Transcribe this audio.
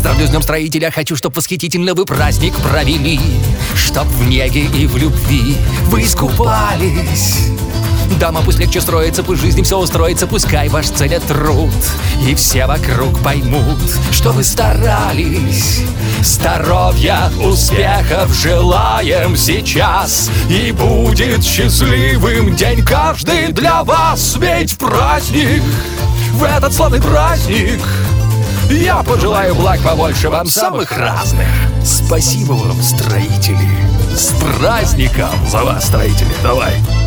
Поздравлю с Днем Строителя, хочу, чтоб восхитительно вы праздник провели, чтоб в неге и в любви вы искупались. Дома пусть легче строится, пусть в жизни все устроится, пускай ваш ценят труд, и все вокруг поймут, что вы старались. Здоровья, успехов желаем сейчас, и будет счастливым день каждый для вас. Ведь праздник, в этот славный праздник, я пожелаю благ побольше вам самых разных. Спасибо вам, строители. С праздником за вас, строители. Давай.